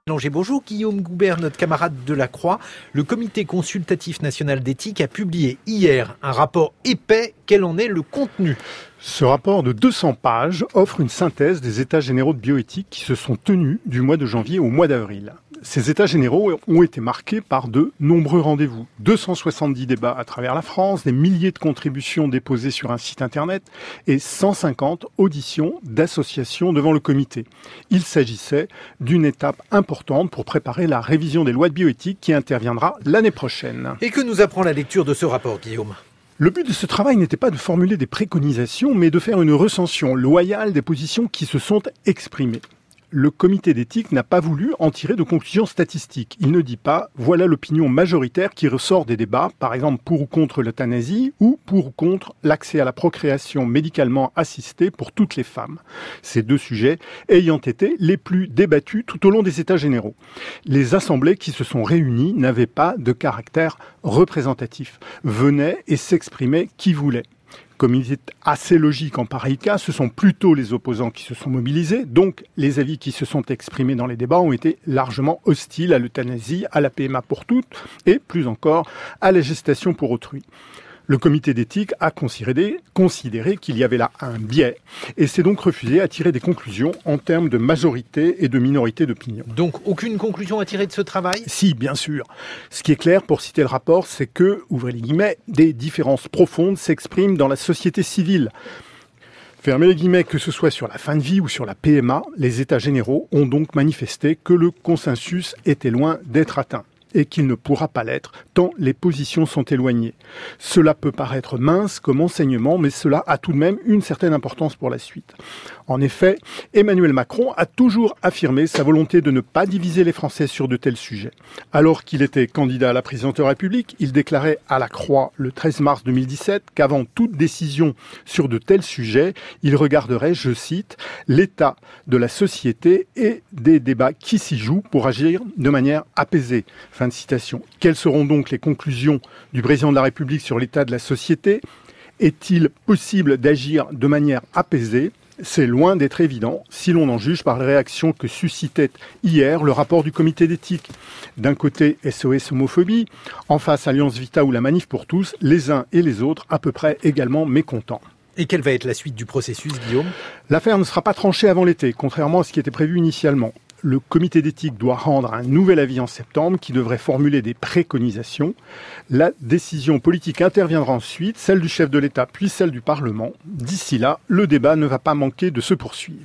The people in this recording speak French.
Bonjour Guillaume Goubert, notre camarade de la Croix. Le Comité consultatif national d'éthique a publié hier un rapport épais. Quel en est le contenu ? Ce rapport de 200 pages offre une synthèse des états généraux de bioéthique qui se sont tenus du mois de janvier au mois d'avril. Ces états généraux ont été marqués par de nombreux rendez-vous. 270 débats à travers la France, des milliers de contributions déposées sur un site internet et 150 auditions d'associations devant le comité. Il s'agissait d'une étape importante pour préparer la révision des lois de bioéthique qui interviendra l'année prochaine. Et que nous apprend la lecture de ce rapport, Guillaume ? Le but de ce travail n'était pas de formuler des préconisations, mais de faire une recension loyale des positions qui se sont exprimées. Le comité d'éthique n'a pas voulu en tirer de conclusions statistiques. Il ne dit pas « voilà l'opinion majoritaire qui ressort des débats, par exemple pour ou contre l'euthanasie ou pour ou contre l'accès à la procréation médicalement assistée pour toutes les femmes ». Ces deux sujets ayant été les plus débattus tout au long des états généraux. Les assemblées qui se sont réunies n'avaient pas de caractère représentatif. Venaient et s'exprimaient qui voulait. Comme il est assez logique en pareil cas, ce sont plutôt les opposants qui se sont mobilisés, donc les avis qui se sont exprimés dans les débats ont été largement hostiles à l'euthanasie, à la PMA pour toutes et, plus encore, à la gestation pour autrui. Le comité d'éthique a considéré qu'il y avait là un biais et s'est donc refusé à tirer des conclusions en termes de majorité et de minorité d'opinion. Donc aucune conclusion à tirer de ce travail ? Si, bien sûr. Ce qui est clair, pour citer le rapport, c'est que, ouvrez les guillemets, des différences profondes s'expriment dans la société civile. Fermez les guillemets, que ce soit sur la fin de vie ou sur la PMA, les États généraux ont donc manifesté que le consensus était loin d'être atteint et qu'il ne pourra pas l'être, tant les positions sont éloignées. Cela peut paraître mince comme enseignement, mais cela a tout de même une certaine importance pour la suite. En effet, Emmanuel Macron a toujours affirmé sa volonté de ne pas diviser les Français sur de tels sujets. Alors qu'il était candidat à la présidence de la République, il déclarait à la Croix le 13 mars 2017 qu'avant toute décision sur de tels sujets, il regarderait, je cite, « l'état de la société et des débats qui s'y jouent pour agir de manière apaisée ». Fin de citation. Quelles seront donc les conclusions du président de la République sur l'état de la société ? Est-il possible d'agir de manière apaisée ? C'est loin d'être évident, si l'on en juge par les réactions que suscitait hier le rapport du comité d'éthique. D'un côté, SOS homophobie, en face Alliance Vita ou la Manif pour tous, les uns et les autres à peu près également mécontents. Et quelle va être la suite du processus, Guillaume ? L'affaire ne sera pas tranchée avant l'été, contrairement à ce qui était prévu initialement. Le comité d'éthique doit rendre un nouvel avis en septembre qui devrait formuler des préconisations. La décision politique interviendra ensuite, celle du chef de l'État puis celle du Parlement. D'ici là, le débat ne va pas manquer de se poursuivre.